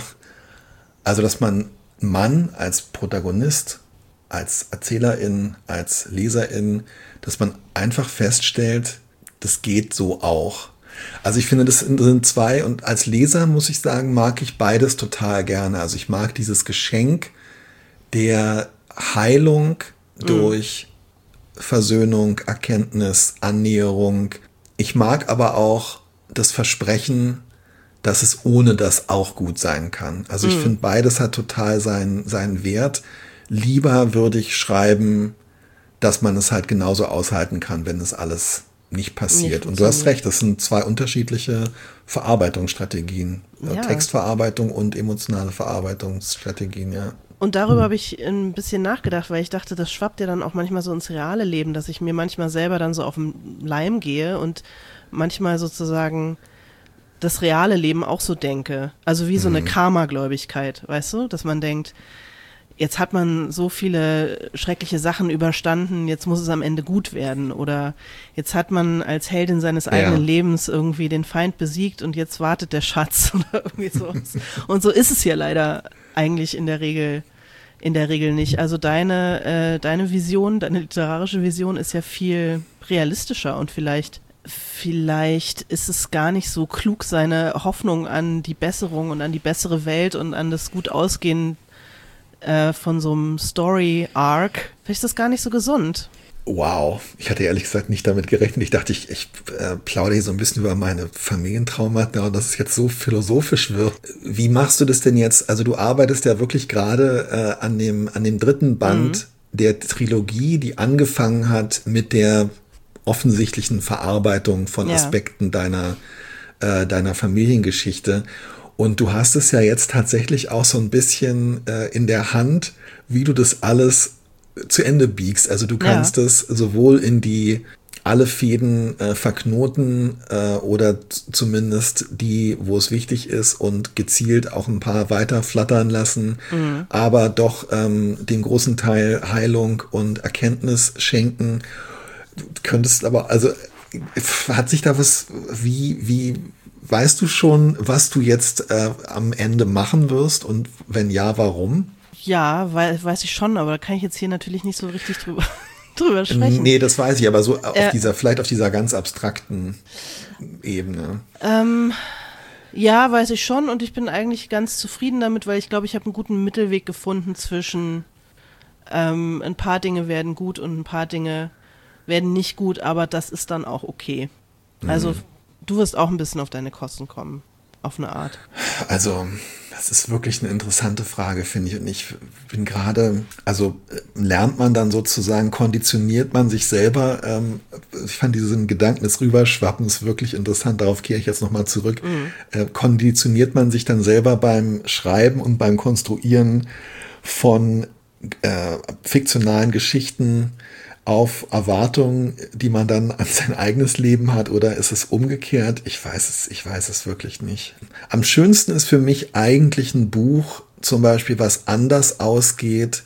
also dass man Mann als Protagonist, als Erzählerin, als Leserin, dass man einfach feststellt, das geht so auch. Also ich finde, das sind zwei und als Leser muss ich sagen, mag ich beides total gerne. Also ich mag dieses Geschenk der Heilung durch mm. Versöhnung, Erkenntnis, Annäherung. Ich mag aber auch das Versprechen, dass es ohne das auch gut sein kann. Also ich mm. finde, beides hat total seinen, seinen Wert. Lieber würde ich schreiben, dass man es halt genauso aushalten kann, wenn es alles nicht passiert. Nicht und du hast recht, das sind zwei unterschiedliche Verarbeitungsstrategien. Ja. Textverarbeitung und emotionale Verarbeitungsstrategien, ja. Und darüber habe ich ein bisschen nachgedacht, weil ich dachte, das schwappt ja dann auch manchmal so ins reale Leben, dass ich mir manchmal selber dann so auf den Leim gehe und manchmal sozusagen das reale Leben auch so denke. Also wie so eine mhm. Karma-Gläubigkeit, weißt du? Dass man denkt, jetzt hat man so viele schreckliche Sachen überstanden, jetzt muss es am Ende gut werden. Oder jetzt hat man als Heldin seines eigenen Ja. Lebens irgendwie den Feind besiegt und jetzt wartet der Schatz oder irgendwie so. Und so ist es ja leider eigentlich in der Regel, in der Regel nicht. Also deine, äh, deine Vision, deine literarische Vision ist ja viel realistischer und vielleicht Vielleicht ist es gar nicht so klug, seine Hoffnung an die Besserung und an die bessere Welt und an das gut Ausgehen äh, von so einem Story-Arc. Vielleicht ist das gar nicht so gesund. Wow, ich hatte ehrlich gesagt nicht damit gerechnet. Ich dachte, ich, ich äh, plaudere hier so ein bisschen über meine Familientraumata und dass es jetzt so philosophisch wird. Wie machst du das denn jetzt? Also du arbeitest ja wirklich gerade äh, an dem, an dem dritten Band mhm. der Trilogie, die angefangen hat mit der offensichtlichen Verarbeitung von Ja. Aspekten deiner, äh, deiner Familiengeschichte. Und du hast es ja jetzt tatsächlich auch so ein bisschen äh, in der Hand, wie du das alles zu Ende biegst. Also du kannst es sowohl in die alle Fäden äh, verknoten äh, oder z- zumindest die, wo es wichtig ist und gezielt auch ein paar weiter flattern lassen, Mhm. aber doch ähm, den großen Teil Heilung und Erkenntnis schenken. Du könntest aber, also hat sich da was, wie, wie, weißt du schon, was du jetzt äh, am Ende machen wirst und wenn ja, warum? Ja, wei- weiß ich schon, aber da kann ich jetzt hier natürlich nicht so richtig drüber, drüber sprechen. Nee, das weiß ich, aber so auf Äh, dieser, vielleicht auf dieser ganz abstrakten Ebene. Ähm, ja, weiß ich schon und ich bin eigentlich ganz zufrieden damit, weil ich glaube, ich habe einen guten Mittelweg gefunden zwischen ähm, ein paar Dinge werden gut und ein paar Dinge werden nicht gut, aber das ist dann auch okay. Also Mhm. du wirst auch ein bisschen auf deine Kosten kommen, auf eine Art. Also, das ist wirklich eine interessante Frage, finde ich. Und ich bin gerade, also äh, lernt man dann sozusagen, konditioniert man sich selber. Ähm, ich fand diesen Gedanken des Rüberschwappens wirklich interessant. Darauf kehre ich jetzt nochmal zurück. Mhm. Äh, konditioniert man sich dann selber beim Schreiben und beim Konstruieren von äh, fiktionalen Geschichten auf Erwartungen, die man dann an sein eigenes Leben hat, oder ist es umgekehrt? Ich weiß es, ich weiß es wirklich nicht. Am schönsten ist für mich eigentlich ein Buch, zum Beispiel, was anders ausgeht,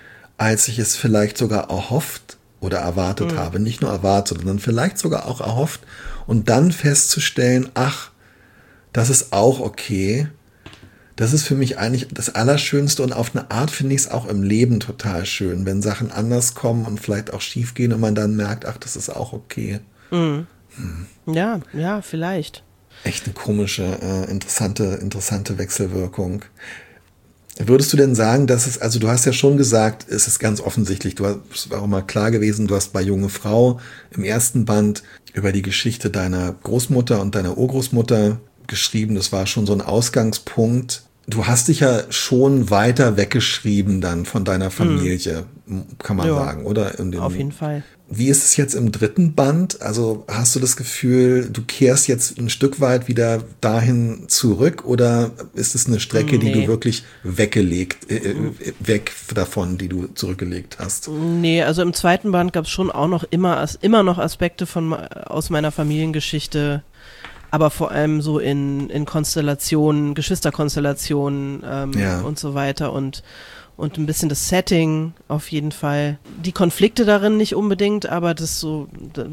als ich es vielleicht sogar erhofft oder erwartet Mhm. habe. Nicht nur erwartet, sondern vielleicht sogar auch erhofft. Und dann festzustellen, ach, das ist auch okay. Das ist für mich eigentlich das Allerschönste und auf eine Art finde ich es auch im Leben total schön, wenn Sachen anders kommen und vielleicht auch schief gehen und man dann merkt, ach, das ist auch okay. Mhm. Ja, ja, vielleicht. Echt eine komische, äh, interessante, interessante Wechselwirkung. Würdest du denn sagen, dass es, also du hast ja schon gesagt, es ist ganz offensichtlich, du hast, es war auch mal klar gewesen, du hast bei Junge Frau im ersten Band über die Geschichte deiner Großmutter und deiner Urgroßmutter geschrieben, das war schon so ein Ausgangspunkt. Du hast dich ja schon weiter weggeschrieben dann von deiner Familie, kann man Ja, sagen, oder? In den, auf jeden Fall. Wie ist es jetzt im dritten Band? Also hast du das Gefühl, du kehrst jetzt ein Stück weit wieder dahin zurück oder ist es eine Strecke, die Nee. du wirklich weggelegt, äh, äh, weg davon, die du zurückgelegt hast? Nee, also im zweiten Band gab es schon auch noch immer, as- immer noch Aspekte von, me- aus meiner Familiengeschichte, aber vor allem so in, in Konstellationen, Geschwisterkonstellationen ähm, Ja. und so weiter und, und ein bisschen das Setting auf jeden Fall. Die Konflikte darin nicht unbedingt, aber das so, d-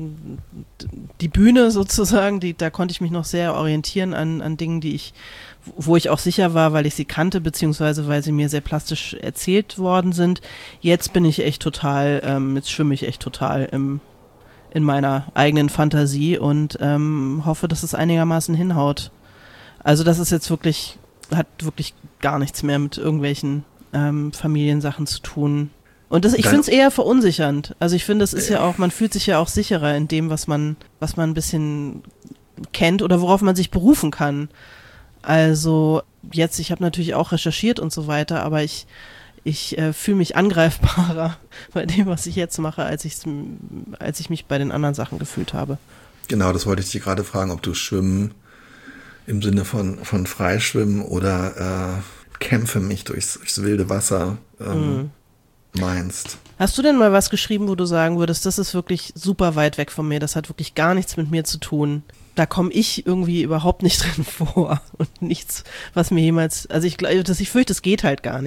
die Bühne sozusagen, die, da konnte ich mich noch sehr orientieren an, an Dingen, die ich, wo ich auch sicher war, weil ich sie kannte, beziehungsweise weil sie mir sehr plastisch erzählt worden sind. Jetzt bin ich echt total, ähm, jetzt schwimme ich echt total im in meiner eigenen Fantasie und ähm, hoffe, dass es einigermaßen hinhaut. Also das ist jetzt wirklich, hat wirklich gar nichts mehr mit irgendwelchen ähm, Familiensachen zu tun. Und das, ich Dann- finde es eher verunsichernd. Also ich finde, es ist ja auch, man fühlt sich ja auch sicherer in dem, was man, was man ein bisschen kennt oder worauf man sich berufen kann. Also jetzt, ich habe natürlich auch recherchiert und so weiter, aber ich Ich äh, fühle mich angreifbarer bei dem, was ich jetzt mache, als, ich's, als ich mich bei den anderen Sachen gefühlt habe. Genau, das wollte ich dich gerade fragen, ob du Schwimmen im Sinne von, von Freischwimmen oder äh, kämpfe mich durchs, durchs wilde Wasser ähm, meinst. Hast du denn mal was geschrieben, wo du sagen würdest, das ist wirklich super weit weg von mir, das hat wirklich gar nichts mit mir zu tun? Da komme ich irgendwie überhaupt nicht drin vor und nichts, was mir jemals, also ich glaube, ich fürchte, es geht halt gar nicht.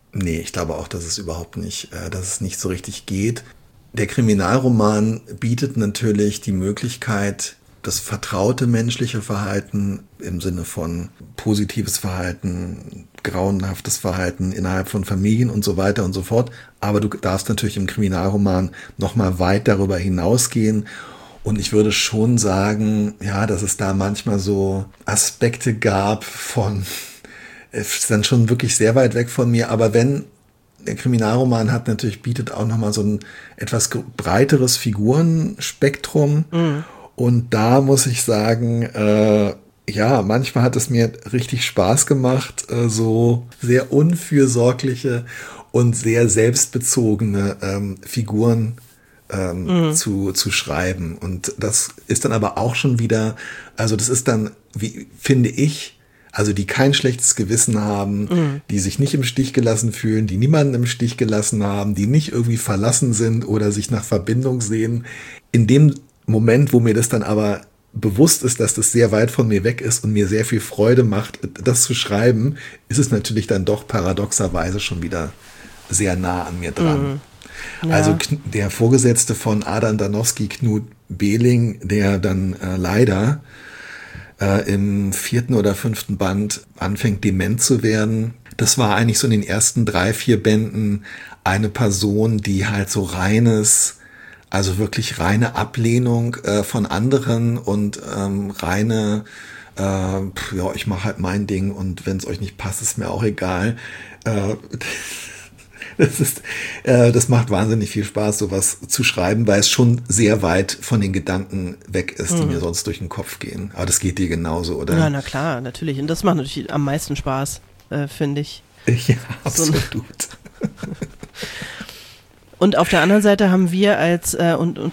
Nee, ich glaube auch, dass es überhaupt nicht, äh, dass es nicht so richtig geht. Der Kriminalroman bietet natürlich die Möglichkeit, das vertraute menschliche Verhalten im Sinne von positives Verhalten, grauenhaftes Verhalten innerhalb von Familien und so weiter und so fort. Aber du darfst natürlich im Kriminalroman nochmal weit darüber hinausgehen. Und ich würde schon sagen, ja, dass es da manchmal so Aspekte gab von, ist dann schon wirklich sehr weit weg von mir. Aber wenn der Kriminalroman hat natürlich, bietet auch nochmal so ein etwas breiteres Figurenspektrum. Mhm. Und da muss ich sagen, äh, ja, manchmal hat es mir richtig Spaß gemacht, äh, so sehr unfürsorgliche und sehr selbstbezogene ähm, Figuren ähm, mhm. zu, zu schreiben. Und das ist dann aber auch schon wieder, also das ist dann, wie finde ich, also die kein schlechtes Gewissen haben, mhm. die sich nicht im Stich gelassen fühlen, die niemanden im Stich gelassen haben, die nicht irgendwie verlassen sind oder sich nach Verbindung sehen. In dem Moment, wo mir das dann aber bewusst ist, dass das sehr weit von mir weg ist und mir sehr viel Freude macht, das zu schreiben, ist es natürlich dann doch paradoxerweise schon wieder sehr nah an mir dran. Mhm. Ja. Also der Vorgesetzte von Adam Danowski, Knut Behling, der dann äh, leider äh, im vierten oder fünften Band anfängt, dement zu werden. Das war eigentlich so in den ersten drei, vier Bänden eine Person, die halt so reines, also wirklich reine Ablehnung äh, von anderen und ähm, reine, äh, ja, ich mache halt mein Ding und wenn es euch nicht passt, ist mir auch egal. Äh, das ist, äh, das macht wahnsinnig viel Spaß, sowas zu schreiben, weil es schon sehr weit von den Gedanken weg ist, die mhm. mir sonst durch den Kopf gehen. Aber das geht dir genauso, oder? Ja, na klar, natürlich. Und das macht natürlich am meisten Spaß, äh, finde ich. Ja, absolut. So Und auf der anderen Seite haben wir als äh,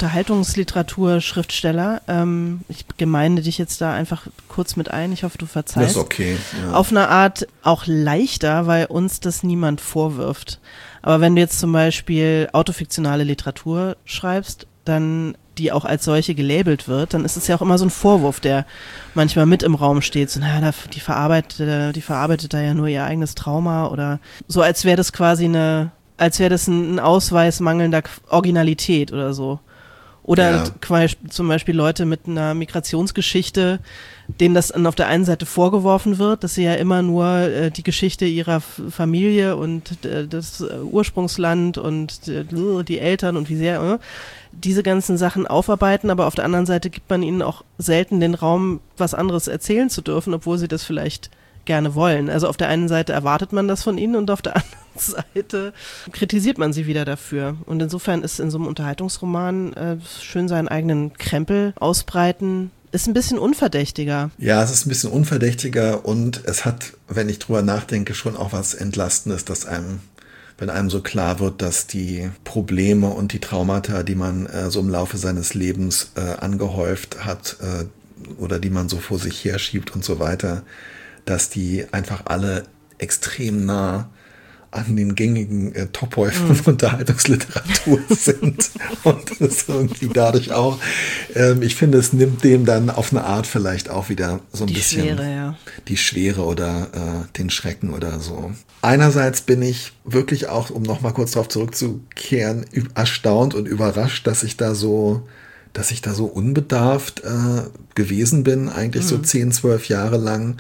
Unterhaltungsliteraturschriftsteller, ähm, ich gemeinde dich jetzt da einfach kurz mit ein, ich hoffe, du verzeihst. Das ist okay. Ja. Auf eine Art auch leichter, weil uns das niemand vorwirft. Aber wenn du jetzt zum Beispiel autofiktionale Literatur schreibst, dann die auch als solche gelabelt wird, dann ist es ja auch immer so ein Vorwurf, der manchmal mit im Raum steht. So, naja, die verarbeitet, die verarbeitet da ja nur ihr eigenes Trauma oder so, als wäre das quasi eine als wäre das ein Ausweis mangelnder Originalität oder so. Oder ja. zum Beispiel Leute mit einer Migrationsgeschichte, denen das dann auf der einen Seite vorgeworfen wird, dass sie ja immer nur äh, die Geschichte ihrer F- Familie und äh, das äh, Ursprungsland und äh, die Eltern und wie sehr äh, diese ganzen Sachen aufarbeiten, aber auf der anderen Seite gibt man ihnen auch selten den Raum, was anderes erzählen zu dürfen, obwohl sie das vielleicht gerne wollen. Also auf der einen Seite erwartet man das von ihnen und auf der anderen Seite kritisiert man sie wieder dafür. Und insofern ist in so einem Unterhaltungsroman äh, schön seinen eigenen Krempel ausbreiten, ist ein bisschen unverdächtiger. Ja, es ist ein bisschen unverdächtiger und es hat, wenn ich drüber nachdenke, schon auch was Entlastendes, dass einem, wenn einem so klar wird, dass die Probleme und die Traumata, die man äh, so im Laufe seines Lebens äh, angehäuft hat äh, oder die man so vor sich herschiebt und so weiter, dass die einfach alle extrem nah an den gängigen äh, Topoi von mm. Unterhaltungsliteratur sind und das irgendwie dadurch auch, ähm, ich finde, es nimmt dem dann auf eine Art vielleicht auch wieder so ein die bisschen Schwere, ja. die Schwere oder äh, den Schrecken oder so. Einerseits bin ich wirklich auch, um nochmal kurz darauf zurückzukehren, erstaunt und überrascht, dass ich da so dass ich da so unbedarft äh, gewesen bin, eigentlich mm. so zehn, zwölf Jahre lang.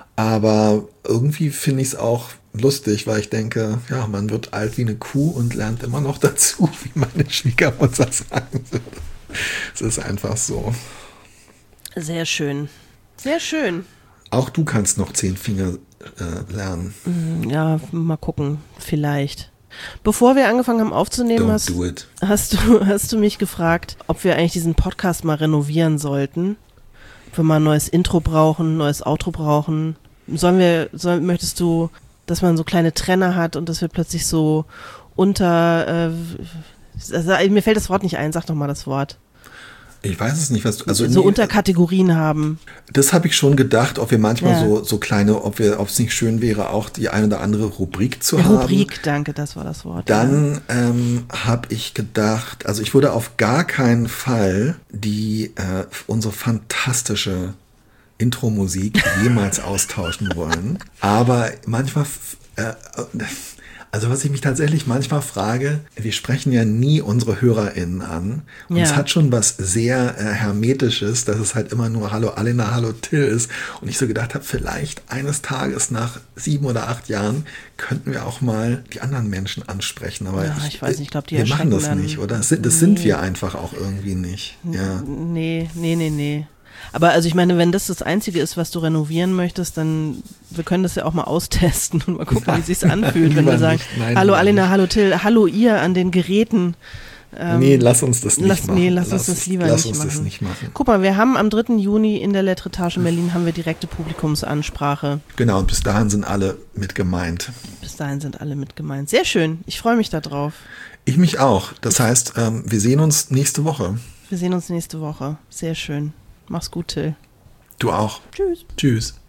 Aber irgendwie finde ich es auch lustig, weil ich denke, ja, man wird alt wie eine Kuh und lernt immer noch dazu, wie meine Schwiegermutter sagen würde. Es ist einfach so. Sehr schön. Sehr schön. Auch du kannst noch zehn Finger äh, lernen. Ja, mal gucken. Vielleicht. Bevor wir angefangen haben aufzunehmen, Don't hast, do it. hast, du, hast du mich gefragt, ob wir eigentlich diesen Podcast mal renovieren sollten. Ob wir mal ein neues Intro brauchen, ein neues Outro brauchen. Sollen wir, soll, möchtest du, dass man so kleine Trenner hat und dass wir plötzlich so unter, äh, also mir fällt das Wort nicht ein, sag doch mal das Wort. Ich weiß es nicht, was du, also so nee, Unterkategorien haben. Das habe ich schon gedacht, ob wir manchmal ja. so, so kleine, ob wir, ob es nicht schön wäre, auch die eine oder andere Rubrik zu Rubrik, haben. Rubrik, danke, das war das Wort. Dann ja. ähm, habe ich gedacht, also ich würde auf gar keinen Fall die äh, unsere fantastische Intro-Musik jemals austauschen wollen. Aber manchmal, äh, Also was ich mich tatsächlich manchmal frage, wir sprechen ja nie unsere HörerInnen an. Und Ja. es hat schon was sehr äh, Hermetisches, dass es halt immer nur Hallo Alena, Hallo Till ist. Und ich so gedacht habe, vielleicht eines Tages nach sieben oder acht Jahren könnten wir auch mal die anderen Menschen ansprechen. Aber Ja, ich, ich weiß nicht, ich glaube, die wir machen das erschrecken nicht, dann. oder? Das, sind, das Nee. sind wir einfach auch irgendwie nicht. Ja. Nee, nee, nee, nee. Aber also ich meine, wenn das das Einzige ist, was du renovieren möchtest, dann, wir können das ja auch mal austesten und mal gucken, wie es sich anfühlt, wenn Lieber wir sagen, nicht. Nein, hallo lieber Alena, nicht. hallo Till, hallo ihr an den Geräten. Ähm, Nee, lass uns das nicht lass, machen. Nee, lass, uns das lieber lass nicht uns machen. das nicht machen. Guck mal, wir haben am dritten Juni in der Letretage in Berlin haben wir direkte Publikumsansprache. Genau, und bis dahin sind alle mit gemeint. Bis dahin sind alle mit gemeint. Sehr schön, ich freue mich da drauf. Ich mich auch. Das heißt, ähm, wir sehen uns nächste Woche. Wir sehen uns nächste Woche. Sehr schön. Mach's gut, Till. Du auch. Tschüss. Tschüss.